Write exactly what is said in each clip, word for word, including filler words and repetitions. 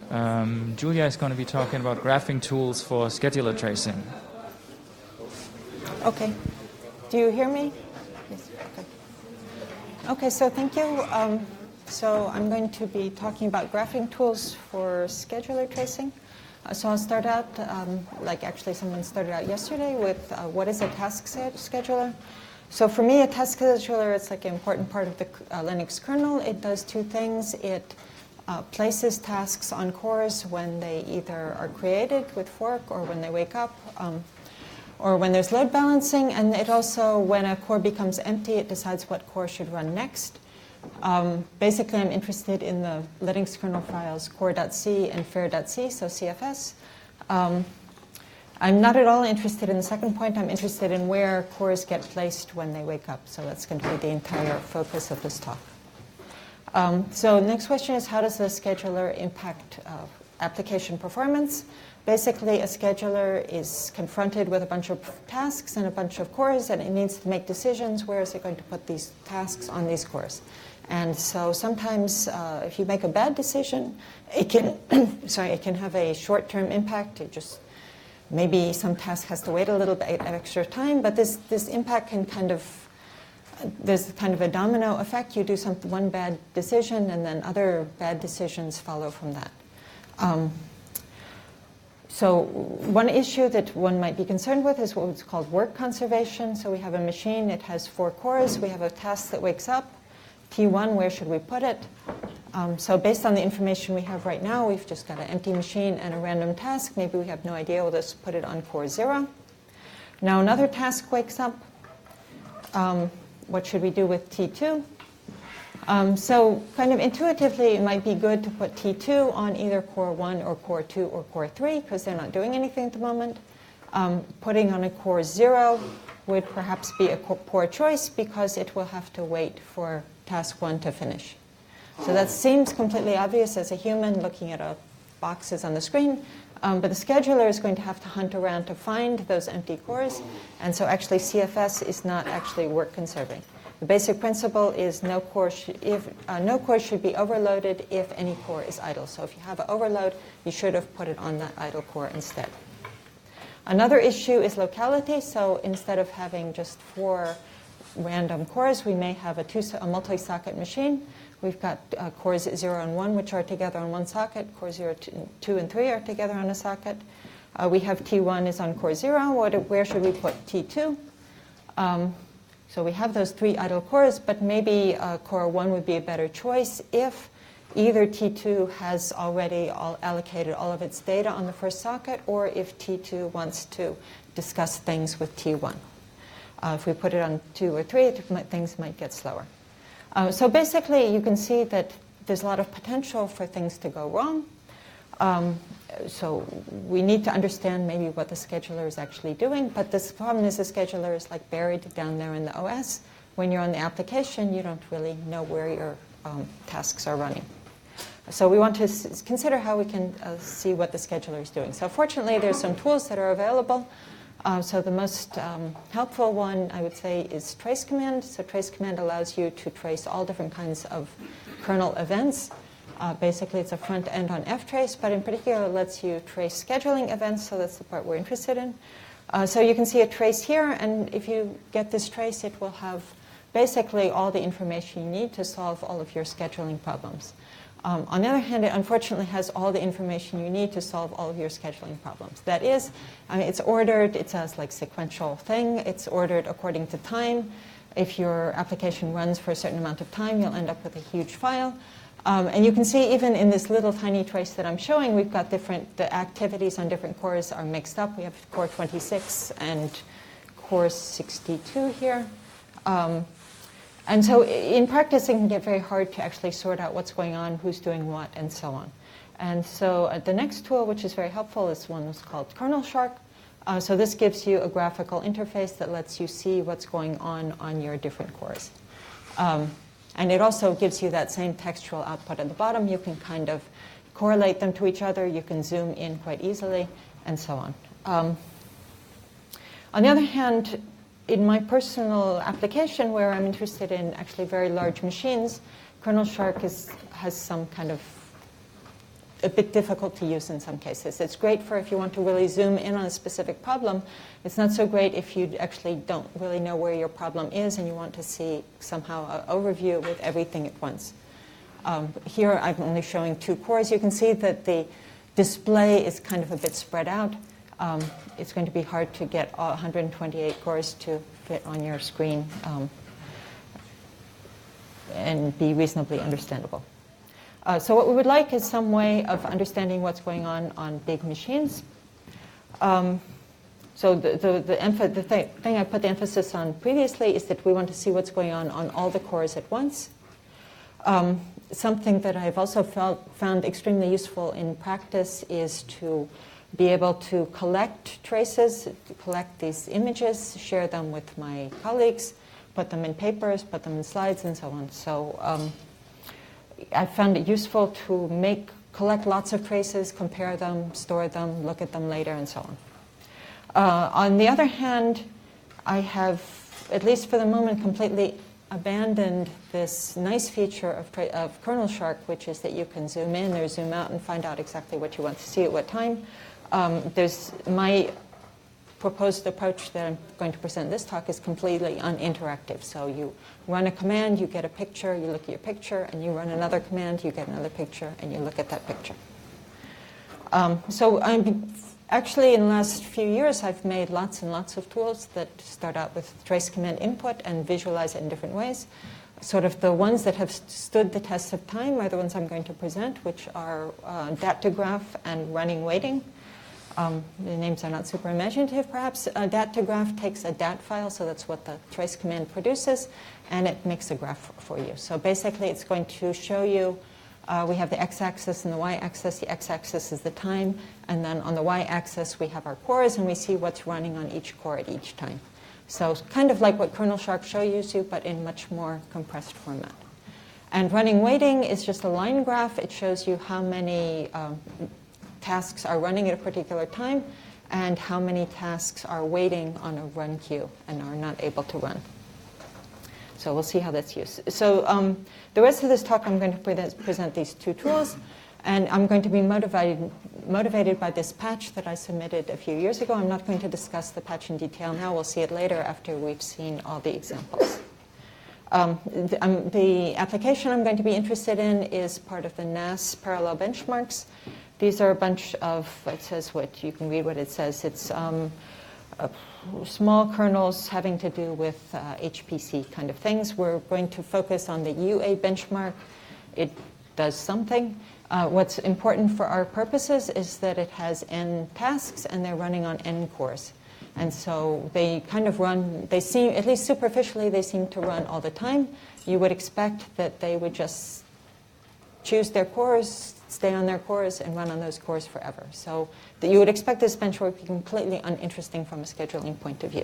Um, Julia is going to be talking about graphing tools for scheduler tracing. Okay. Do you hear me? Yes. Okay. Okay, so thank you. Um, so I'm going to be talking about graphing tools for scheduler tracing. Uh, so I'll start out, um, like actually someone started out yesterday, with uh, what is a task scheduler? So for me, a task scheduler is like an important part of the uh, Linux kernel. It does two things. It uh, places tasks on cores when they either are created with fork or when they wake up, um, or when there's load balancing. And it also, when a core becomes empty, it decides what core should run next. Um, basically, I'm interested in the Linux kernel files core.c and fair.c, so C F S. Um, I'm not at all interested in the second point. I'm interested in where cores get placed when they wake up. So that's going to be the entire focus of this talk. Um, so next question is, how does the scheduler impact uh, application performance? Basically, a scheduler is confronted with a bunch of tasks and a bunch of cores, and it needs to make decisions. Where is it going to put these tasks on these cores? And so sometimes, uh, if you make a bad decision, it can sorry, it can have a short-term impact. It just maybe some task has to wait a little bit of extra time, but this this impact can kind of uh, there's kind of a domino effect. You do some one bad decision, and then other bad decisions follow from that. Um, So one issue that one might be concerned with is what's called work conservation. So we have a machine, it has four cores. We have a task that wakes up. T one, where should we put it? Um, so based on the information we have right now, we've just got an empty machine and a random task. Maybe we have no idea. We'll just put it on core zero. Now another task wakes up. Um, what should we do with T two? Um, so kind of intuitively, it might be good to put T two on either core one or core two or core three, because they're not doing anything at the moment. Um, putting on a core zero would perhaps be a poor choice, because it will have to wait for task one to finish. So that seems completely obvious as a human looking at a boxes on the screen, um, but the scheduler is going to have to hunt around to find those empty cores, and so actually C F S is not actually work conserving. The basic principle is no core, sh if, uh, no core should be overloaded if any core is idle. So if you have an overload, you should have put it on that idle core instead. Another issue is locality. So instead of having just four random cores, we may have a, two, a multi-socket machine. We've got uh, cores zero and one, which are together on one socket. Core zero, two, two and three are together on a socket. Uh, we have T one is on core zero. What, where should we put T two? Um, So we have those three idle cores, but maybe uh, core one would be a better choice if either T two has already all allocated all of its data on the first socket, or if T two wants to discuss things with T one. Uh, if we put it on two or three, it might, things might get slower. Uh, so basically, you can see that there's a lot of potential for things to go wrong. Um, so we need to understand maybe what the scheduler is actually doing, but this problem is the scheduler is like buried down there in the O S. When you're on the application, you don't really know where your um, tasks are running. So we want to s consider how we can uh, see what the scheduler is doing. So fortunately, there's some tools that are available. Uh, so the most um, helpful one, I would say, is trace command. So trace command allows you to trace all different kinds of kernel events. Uh, basically, it's a front end on ftrace, but in particular, it lets you trace scheduling events, so that's the part we're interested in. Uh, so you can see a trace here, and if you get this trace, it will have basically all the information you need to solve all of your scheduling problems. Um, on the other hand, it unfortunately has all the information you need to solve all of your scheduling problems. That is, I mean, it's ordered, it's a like sequential thing, it's ordered according to time. If your application runs for a certain amount of time, you'll end up with a huge file. Um, and you can see even in this little tiny trace that I'm showing, we've got different, the activities on different cores are mixed up. We have core twenty-six and core sixty-two here. Um, and so in practice, it can get very hard to actually sort out what's going on, who's doing what, and so on. And so uh, the next tool, which is very helpful, is one that's called Kernel Shark. Uh, so this gives you a graphical interface that lets you see what's going on on your different cores. Um, And it also gives you that same textual output at the bottom. You can kind of correlate them to each other. You can zoom in quite easily, and so on. Um, on the other hand, in my personal application, where I'm interested in actually very large machines, Kernel Shark is, has some kind of a bit difficult to use in some cases. It's great for if you want to really zoom in on a specific problem. It's not so great if you actually don't really know where your problem is and you want to see somehow an overview with everything at once. Um, here I'm only showing two cores. You can see that the display is kind of a bit spread out. Um, it's going to be hard to get all one hundred twenty-eight cores to fit on your screen um, and be reasonably understandable. Uh, so what we would like is some way of understanding what's going on on big machines. Um, so the, the, the, emph the th thing I put the emphasis on previously is that we want to see what's going on on all the cores at once. Um, something that I've also felt, found extremely useful in practice is to be able to collect traces, to collect these images, share them with my colleagues, put them in papers, put them in slides, and so on. So um, I found it useful to make, collect lots of traces, compare them, store them, look at them later, and so on. Uh, on the other hand, I have, at least for the moment, completely abandoned this nice feature of, of Kernel Shark, which is that you can zoom in or zoom out and find out exactly what you want to see at what time. Um, there's my proposed approach that I'm going to present in this talk is completely uninteractive. So you run a command, you get a picture, you look at your picture, and you run another command, you get another picture, and you look at that picture. Um, so I'm actually, in the last few years, I've made lots and lots of tools that start out with trace command input and visualize it in different ways. Sort of the ones that have stood the test of time are the ones I'm going to present, which are uh, Datagraph and running waiting. Um, the names are not super imaginative, perhaps. Uh, Datagraph takes a dat file, so that's what the trace command produces, and it makes a graph for you. So basically, it's going to show you, uh, we have the x-axis and the y-axis. The x-axis is the time, and then on the y-axis, we have our cores, and we see what's running on each core at each time. So it's kind of like what Kernel Shark shows you, but in much more compressed format. And running waiting is just a line graph. It shows you how many um, tasks are running at a particular time and how many tasks are waiting on a run queue and are not able to run. So we'll see how that's used. So um, the rest of this talk, I'm going to pre present these two tools, and I'm going to be motivated, motivated by this patch that I submitted a few years ago. I'm not going to discuss the patch in detail now. We'll see it later after we've seen all the examples. Um, the, um, the application I'm going to be interested in is part of the N A S parallel benchmarks. These are a bunch of, it says what, you can read what it says. It's um, uh, small kernels having to do with uh, H P C kind of things. We're going to focus on the U A benchmark. It does something. Uh, what's important for our purposes is that it has n tasks and they're running on n cores. And so they kind of run, they seem, at least superficially, they seem to run all the time. You would expect that they would just choose their cores, stay on their cores, and run on those cores forever. So that you would expect this benchmark to be completely uninteresting from a scheduling point of view.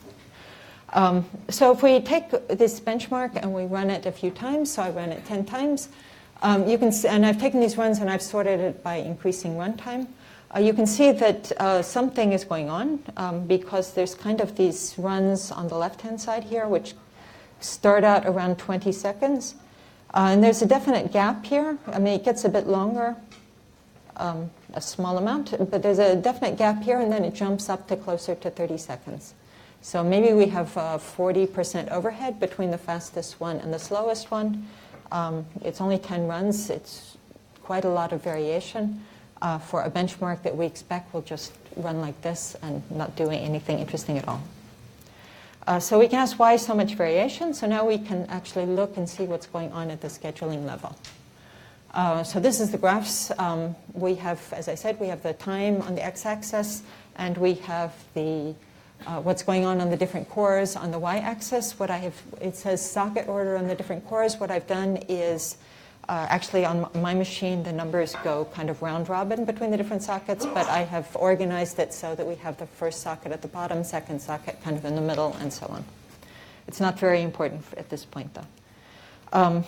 Um, so if we take this benchmark and we run it a few times, so I ran it ten times, um, you can see, and I've taken these runs and I've sorted it by increasing runtime. Uh, you can see that uh, something is going on um, because there's kind of these runs on the left-hand side here, which start out around twenty seconds. Uh, and there's a definite gap here. I mean, it gets a bit longer, um, a small amount, but there's a definite gap here, and then it jumps up to closer to thirty seconds. So maybe we have uh, forty percent overhead between the fastest one and the slowest one. Um, it's only ten runs. It's quite a lot of variation uh, for a benchmark that we expect will just run like this and not doing anything interesting at all. Uh, so we can ask why so much variation. So now we can actually look and see what's going on at the scheduling level. Uh, so this is the graphs. Um, we have, as I said, we have the time on the x-axis, and we have the uh, what's going on on the different cores on the y-axis. What I have, it says socket order on the different cores. What I've done is Uh, actually, on my machine, the numbers go kind of round robin between the different sockets, but I have organized it so that we have the first socket at the bottom, second socket kind of in the middle, and so on. It's not very important at this point, though. Um,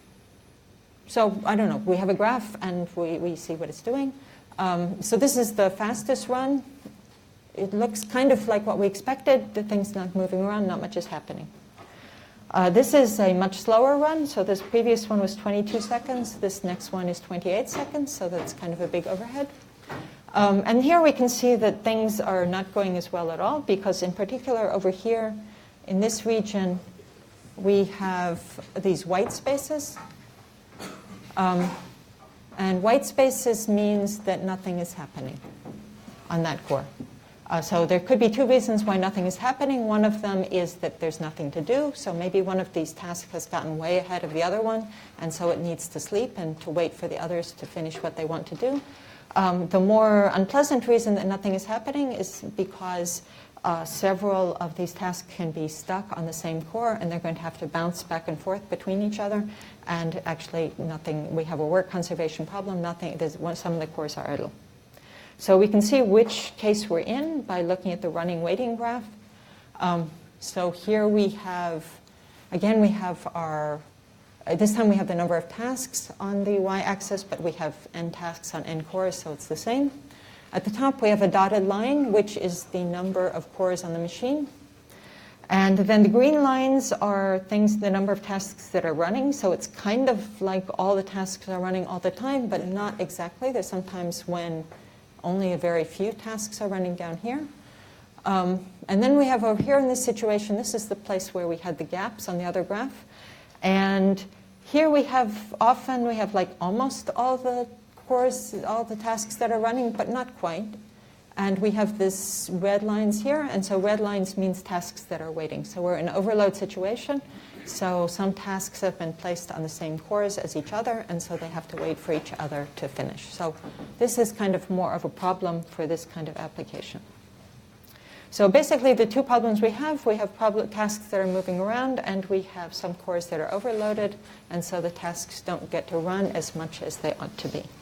so, I don't know. We have a graph, and we, we see what it's doing. Um, so this is the fastest run. It looks kind of like what we expected. The thing's not moving around. Not much is happening. Uh, this is a much slower run, so this previous one was twenty-two seconds. This next one is twenty-eight seconds, so that's kind of a big overhead. Um, and here we can see that things are not going as well at all, because in particular over here in this region, we have these white spaces. Um, and white spaces means that nothing is happening on that core. Uh, so there could be two reasons why nothing is happening. One of them is that there's nothing to do. So maybe one of these tasks has gotten way ahead of the other one, and so it needs to sleep and to wait for the others to finish what they want to do. Um, the more unpleasant reason that nothing is happening is because uh, several of these tasks can be stuck on the same core, and they're going to have to bounce back and forth between each other. And actually, nothing. We have a work conservation problem. Nothing. There's one, some of the cores are idle. So we can see which case we're in by looking at the running waiting graph. Um, so here we have, again, we have our, uh, this time we have the number of tasks on the y-axis, but we have n tasks on n cores, so it's the same. At the top, we have a dotted line, which is the number of cores on the machine. And then the green lines are things, the number of tasks that are running. So it's kind of like all the tasks are running all the time, but not exactly. There's sometimes when only a very few tasks are running down here. Um, and then we have over here in this situation, this is the place where we had the gaps on the other graph. And here we have, often we have like almost all the cores, all the tasks that are running, but not quite. And we have this red lines here, and so red lines means tasks that are waiting. So we're in an overload situation. So some tasks have been placed on the same cores as each other, and so they have to wait for each other to finish. So this is kind of more of a problem for this kind of application. So basically the two problems we have, we have problem, tasks that are moving around, and we have some cores that are overloaded, and so the tasks don't get to run as much as they ought to be.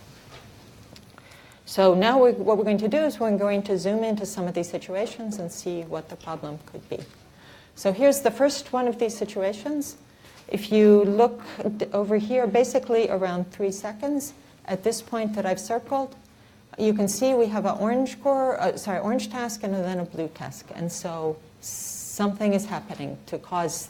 So now we, what we're going to do is we're going to zoom into some of these situations and see what the problem could be. So here's the first one of these situations. If you look over here, basically around three seconds, at this point that I've circled, you can see we have an orange core, uh, sorry, orange task and then a blue task. And so something is happening to cause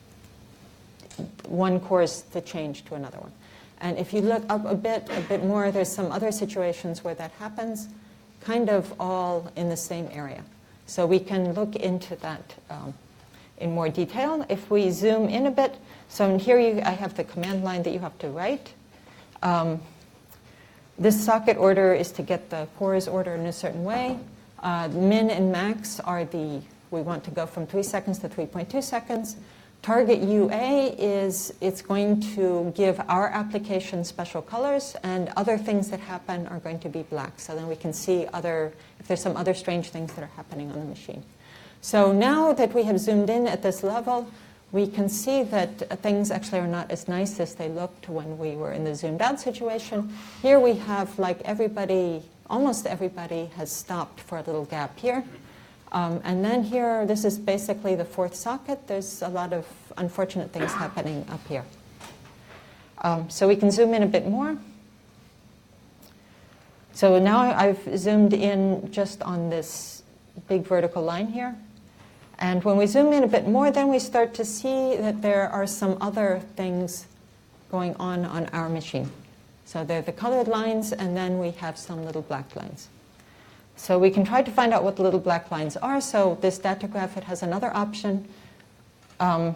one course to change to another one. And if you look up a bit, a bit more, there's some other situations where that happens, kind of all in the same area. So we can look into that um, in more detail. If we zoom in a bit, so in here you, I have the command line that you have to write. Um, this socket order is to get the cores ordered in a certain way. Uh, min and max are the, we want to go from three seconds to three point two seconds. Target U A is, it's going to give our application special colors, and other things that happen are going to be black. So then we can see other, if there's some other strange things that are happening on the machine. So now that we have zoomed in at this level, we can see that things actually are not as nice as they looked when we were in the zoomed out situation. Here we have, like, everybody, almost everybody has stopped for a little gap here. Um, and then here, this is basically the fourth socket. There's a lot of unfortunate things happening up here. Um, so we can zoom in a bit more. So now I've zoomed in just on this big vertical line here. And when we zoom in a bit more, then we start to see that there are some other things going on on our machine. So they're the colored lines, and then we have some little black lines. So we can try to find out what the little black lines are. So this data graph, it has another option. Um,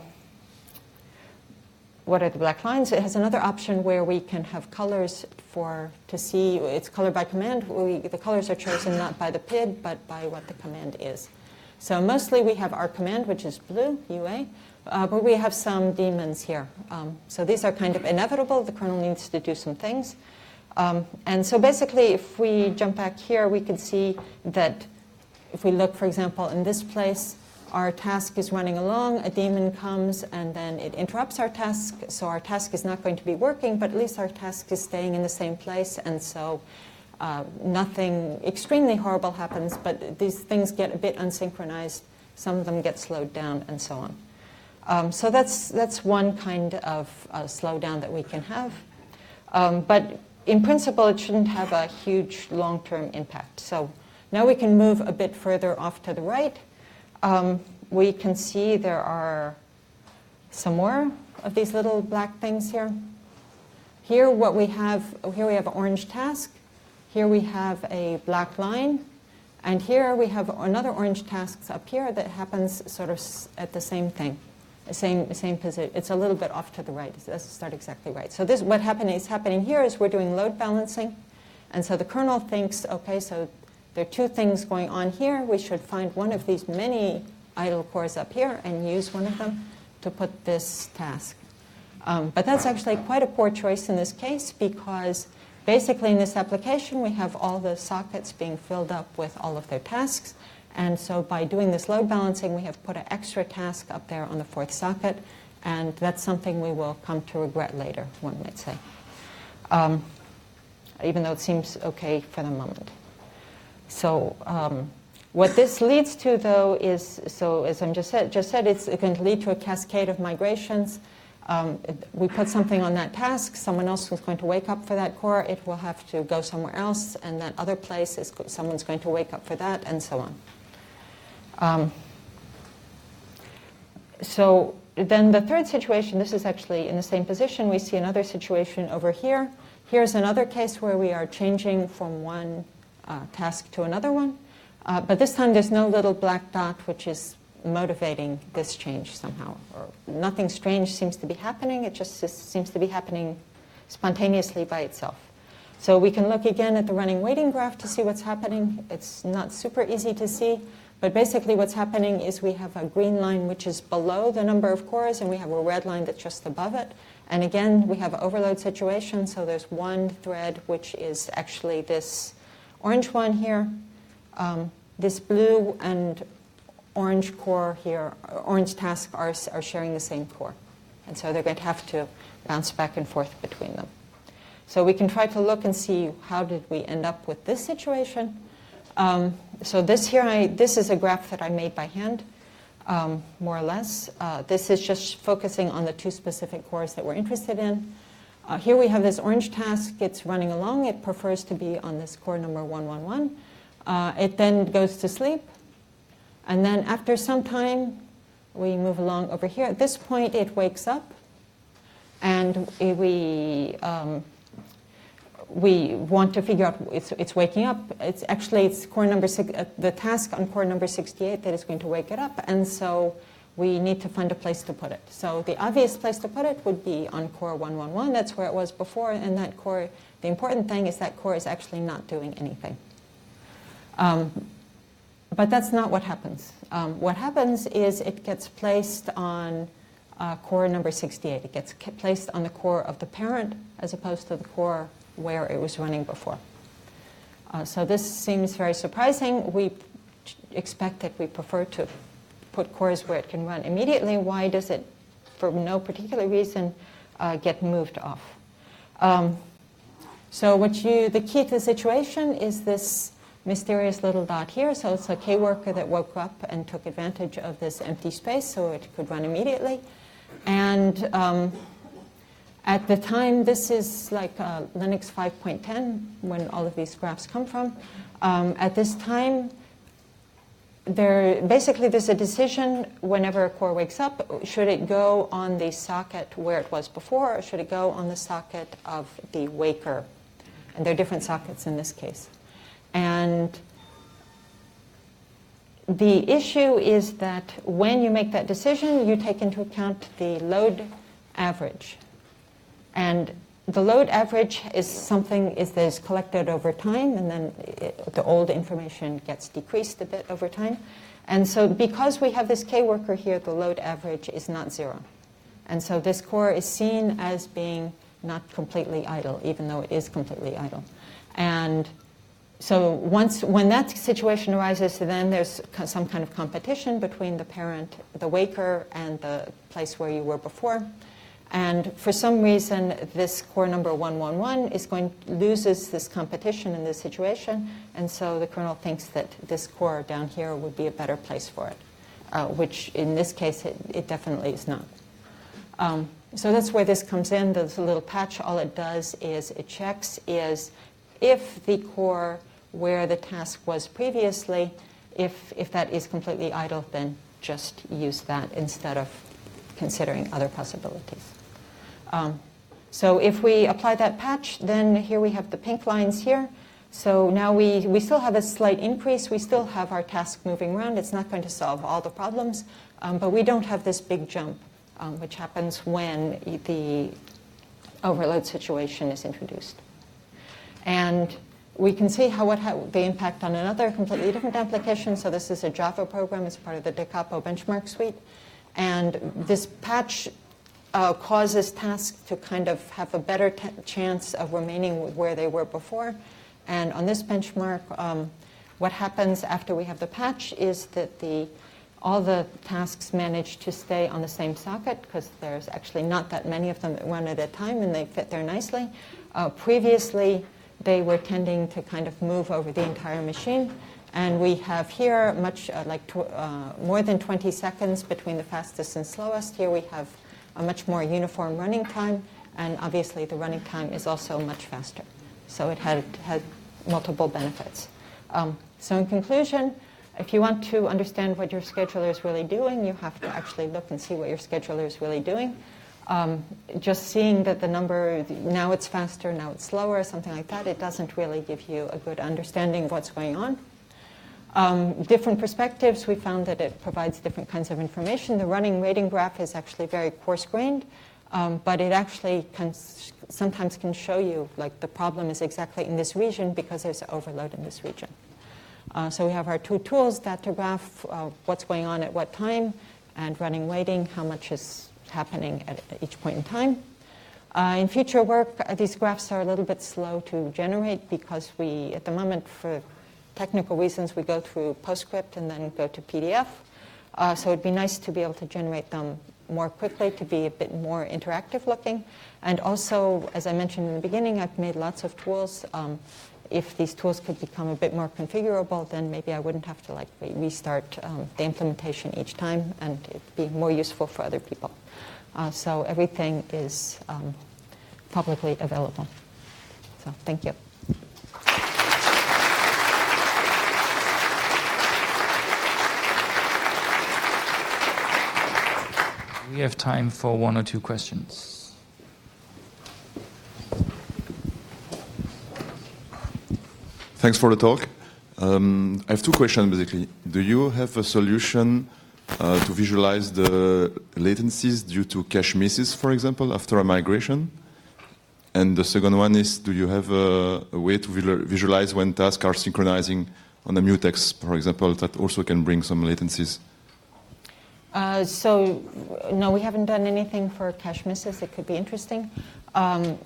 what are the black lines? It has another option where we can have colors for, to see, it's color by command. We, the colors are chosen not by the P I D, but by what the command is. So mostly we have our command, which is blue, U A, uh, but we have some daemons here. Um, so these are kind of inevitable. The kernel needs to do some things. Um, and so basically, if we jump back here, we can see that if we look, for example, in this place, our task is running along, a daemon comes, and then it interrupts our task. So our task is not going to be working, but at least our task is staying in the same place. And so uh, nothing extremely horrible happens, but these things get a bit unsynchronized. Some of them get slowed down, and so on. Um, so that's, that's one kind of uh, slowdown that we can have. Um, but in principle, it shouldn't have a huge long-term impact. So now we can move a bit further off to the right. Um, we can see there are some more of these little black things here. Here what we have, here we have an orange task. Here we have a black line. And here we have another orange task up here that happens sort of at the same thing, the same, same position. It's a little bit off to the right. It doesn't start exactly right. So this, what happen, is happening here is we're doing load balancing. And so the kernel thinks, okay, so there are two things going on here. We should find one of these many idle cores up here and use one of them to put this task. Um, but that's actually quite a poor choice in this case, because basically in this application we have all the sockets being filled up with all of their tasks. And so by doing this load balancing, we have put an extra task up there on the fourth socket. And that's something we will come to regret later, one might say. Um, even though it seems okay for the moment. So um, what this leads to, though, is, so as I just said, just said, it's going to lead to a cascade of migrations. Um, it, we put something on that task, someone else is going to wake up for that core, it will have to go somewhere else, and that other place, is someone's going to wake up for that, and so on. Um, so then the third situation, this is actually in the same position, we see another situation over here. Here's another case where we are changing from one uh, task to another one, uh, but this time there's no little black dot which is motivating this change somehow. Or nothing strange seems to be happening, it just seems to be happening spontaneously by itself. So we can look again at the running waiting graph to see what's happening. It's not super easy to see, but basically what's happening is we have a green line which is below the number of cores, and we have a red line that's just above it. And again, we have an overload situation, so there's one thread which is actually this orange one here. Um, this blue and orange core here, orange task are, are sharing the same core. And so they're going to have to bounce back and forth between them. So we can try to look and see how did we end up with this situation. Um, so this here, I, this is a graph that I made by hand, um, more or less. Uh, this is just focusing on the two specific cores that we're interested in. Uh, here we have this orange task. It's running along. It prefers to be on this core number one one one. Uh, it then goes to sleep. And then after some time, we move along over here. At this point, it wakes up. And we... Um, we want to figure out it's, it's waking up. It's actually it's core number six, uh, the task on core number sixty-eight that is going to wake it up, and so we need to find a place to put it. So the obvious place to put it would be on core one one one. That's where it was before, and that core. The important thing is that core is actually not doing anything. Um, but that's not what happens. Um, what happens is it gets placed on uh, core number sixty-eight. It gets placed on the core of the parent as opposed to the core where it was running before. Uh, so this seems very surprising. We expect that we prefer to put cores where it can run immediately. Why does it, for no particular reason, uh, get moved off? Um, so what you, the key to the situation is this mysterious little dot here. So it's a K worker that woke up and took advantage of this empty space so it could run immediately. And um, at the time, this is like uh, Linux five point ten, when all of these graphs come from. Um, at this time, there basically there's a decision whenever a core wakes up, should it go on the socket where it was before, or should it go on the socket of the waker? And there are different sockets in this case. And the issue is that when you make that decision, you take into account the load average. And the load average is something is that is collected over time, and then it, the old information gets decreased a bit over time. And so because we have this K worker here, the load average is not zero. And so this core is seen as being not completely idle, even though it is completely idle. And so once, when that situation arises, then there's some kind of competition between the parent, the waker, and the place where you were before. And for some reason, this core number one one one is going loses this competition in this situation, and so the kernel thinks that this core down here would be a better place for it, uh, which in this case it, it definitely is not. Um, so that's where this comes in. This little patch, all it does is it checks is if the core where the task was previously, if if that is completely idle, then just use that instead of considering other possibilities. Um, so if we apply that patch, then here we have the pink lines here. So now we, we still have a slight increase. We still have our task moving around. It's not going to solve all the problems, um, but we don't have this big jump, um, which happens when the overload situation is introduced. And we can see how it had the impact on another completely different application. So this is a Java program. It's part of the DeCapo benchmark suite. And this patch uh, causes tasks to kind of have a better t- chance of remaining where they were before. And on this benchmark, um, what happens after we have the patch is that the all the tasks manage to stay on the same socket because there's actually not that many of them that run at a time and they fit there nicely. Uh, previously, they were tending to kind of move over the entire machine. And we have here much uh, like tw- uh, more than twenty seconds between the fastest and slowest. Here we have a much more uniform running time. And obviously, the running time is also much faster. So it had, had multiple benefits. Um, so in conclusion, if you want to understand what your scheduler is really doing, you have to actually look and see what your scheduler is really doing. Um, just seeing that the number, now it's faster, now it's slower, something like that, it doesn't really give you a good understanding of what's going on. Um, different perspectives, we found that it provides different kinds of information. The running rating graph is actually very coarse-grained, um, but it actually can sometimes can show you like the problem is exactly in this region because there's an overload in this region. Uh, so we have our two tools, Datagraph, uh, what's going on at what time, and running waiting, how much is happening at each point in time. Uh, in future work, uh, these graphs are a little bit slow to generate because we, at the moment, for technical reasons, we go through PostScript and then go to P D F. Uh, so it'd be nice to be able to generate them more quickly, to be a bit more interactive looking. And also, as I mentioned in the beginning, I've made lots of tools. Um, if these tools could become a bit more configurable, then maybe I wouldn't have to like restart um, the implementation each time, and it'd be more useful for other people. Uh, so everything is um, publicly available. So thank you. We have time for one or two questions. Thanks for the talk. Um, I have two questions, basically. Do you have a solution uh, to visualize the latencies due to cache misses, for example, after a migration? And the second one is, do you have a, a way to visualize when tasks are synchronizing on a mutex, for example, that also can bring some latencies? Uh, so, no, we haven't done anything for cache misses. It could be interesting. Um,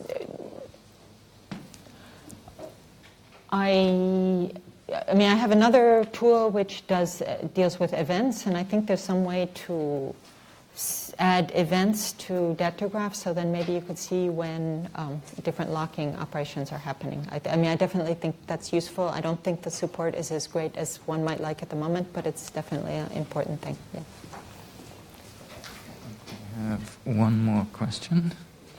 I, I mean, I have another tool which does uh, deals with events, and I think there's some way to s- add events to Datagraph, so then maybe you could see when um, different locking operations are happening. I, I mean, I definitely think that's useful. I don't think the support is as great as one might like at the moment, but it's definitely an important thing. Yeah. I have one more question.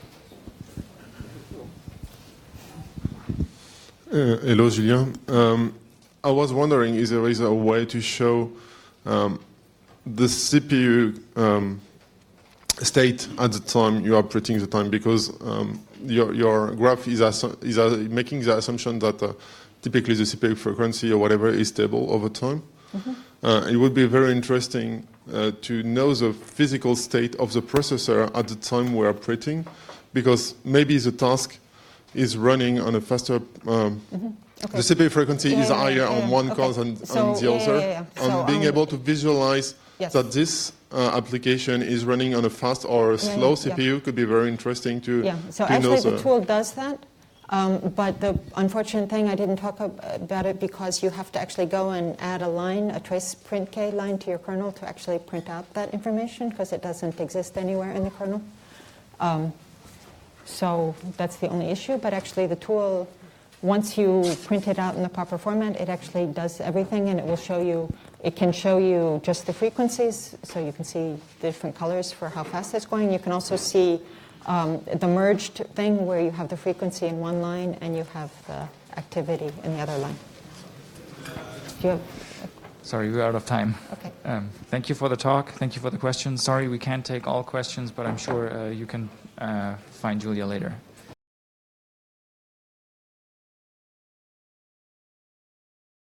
Uh, hello, Julien. Um, I was wondering if there is a way to show um, the C P U um, state at the time you are printing the time, because um, your, your graph is, assu- is uh, making the assumption that uh, typically the C P U frequency or whatever is stable over time. Mm-hmm. Uh, it would be very interesting uh, to know the physical state of the processor at the time we are printing, because maybe the task is running on a faster, um, mm-hmm. okay. the C P U frequency yeah, is yeah, higher yeah, on yeah. one okay. cause and so, on the yeah, other, yeah, yeah, yeah. and so, being um, able to visualize yes. that this uh, application is running on a fast or a yeah, slow yeah, C P U yeah. could be very interesting to, yeah. So to actually know the tool does that. Um, but the unfortunate thing, I didn't talk about it because you have to actually go and add a line, a trace print K line to your kernel to actually print out that information, because it doesn't exist anywhere in the kernel. Um, so that's the only issue. But actually the tool, once you print it out in the proper format, it actually does everything, and it will show you, it can show you just the frequencies, so you can see the different colors for how fast it's going. You can also see Um, the merged thing where you have the frequency in one line and you have the activity in the other line. Do you have Sorry, we're out of time. Okay. Um, thank you for the talk. Thank you for the questions. Sorry we can't take all questions, but I'm sure uh, you can uh, find Julia later.